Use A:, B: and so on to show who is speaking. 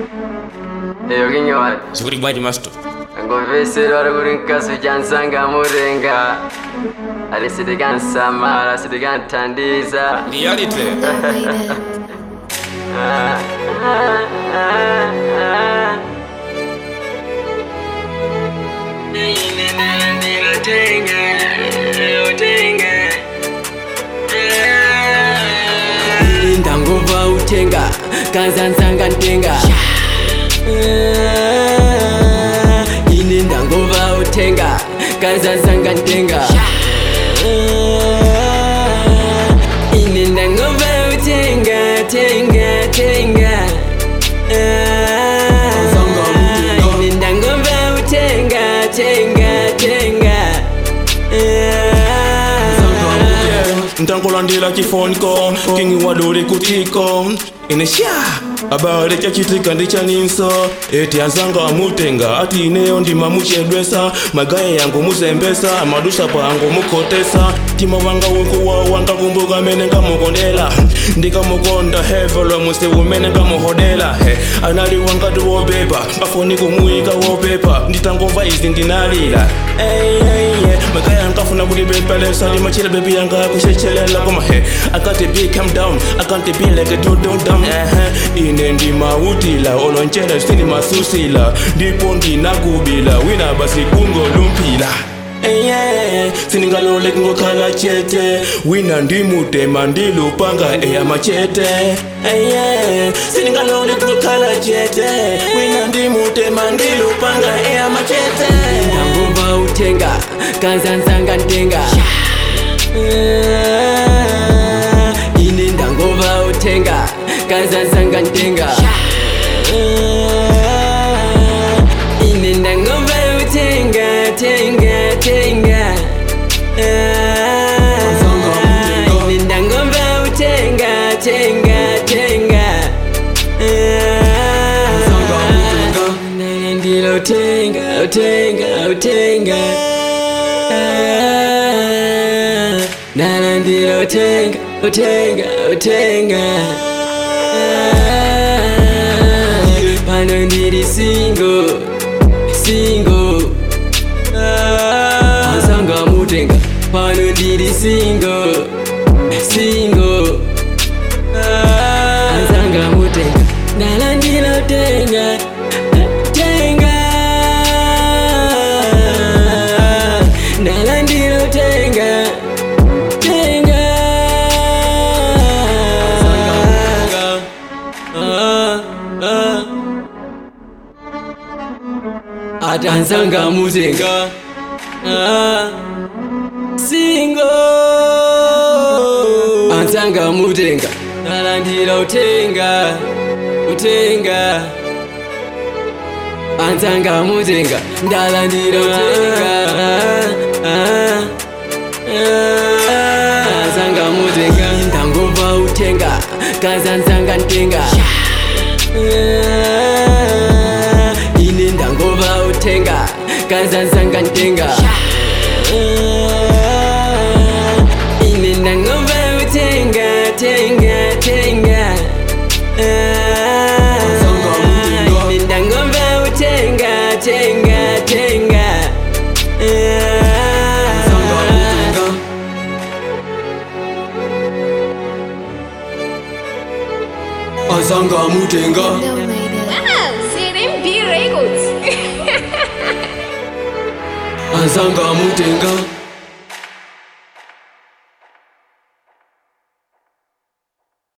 A: Eyo kinyo
B: Zuri bwaji master.
A: Ngovesero aragurinkasu jansanga murenga. Arisidigan samara, arisidigan tandiza.
B: Reality.
C: Ndangova utenga kanzanzanga ntenga ine ndangova utenga kanzanzanga ntenga ine ndangova utenga tenga tenga ine ndangova utenga tenga tenga
B: Ntangolandila kifonko kingi waduri kutiko inesha abale chachitika ndichaninso eti anzanga mutenga ati ineyo ndima muchedwesa magaye yangu muzembesa madusha pangu mukotesa tima wanga wuku wanga kumbuka mene ngamukondela ndikamukonda hevelo musi umene ngamuhodela anali wanga tuwopepa afoni kumuika wopepa nditangova izi ndinalila magaye ankafuna kulibepelesa limachila bebi yanga kushechelela koma I can't be calm down, I can't be like a dumb ine ndima utila olonchela sini masusila ndipo ndinakubila wina basi kungo lumpila siningalole ngokhala chete wina ndimutema ndilupanga eya machete siningalole ngokhala chete wina ndimutema ndilupanga eya machete
C: ndangova utenga kanzanzanga ntenga ine ndangova utenga kanzanzanga ntenga ine ndangova utenga tenga tenga ine ndangova utenga tenga tenga ndilo utenga utenga utenga nalandira utenga utenga utenga pano ndiri single anzanga mutenga pano ndiri single anzanga mutenga nalandira utenga tenga nalandira utenga atanzanga mutenga single anzanga mutenga nalandira utenga anzanga mutenga ndalandira utenga anzanga mutenga ndangova utenga kanzanzanga ntenga ine ndangova utenga kanzanzanga ntenga ine ndangova utenga tenga tenga ine ndangova utenga tenga tenga azanga mutenga
D: Wow, CRMB Records.
C: azanga mutenga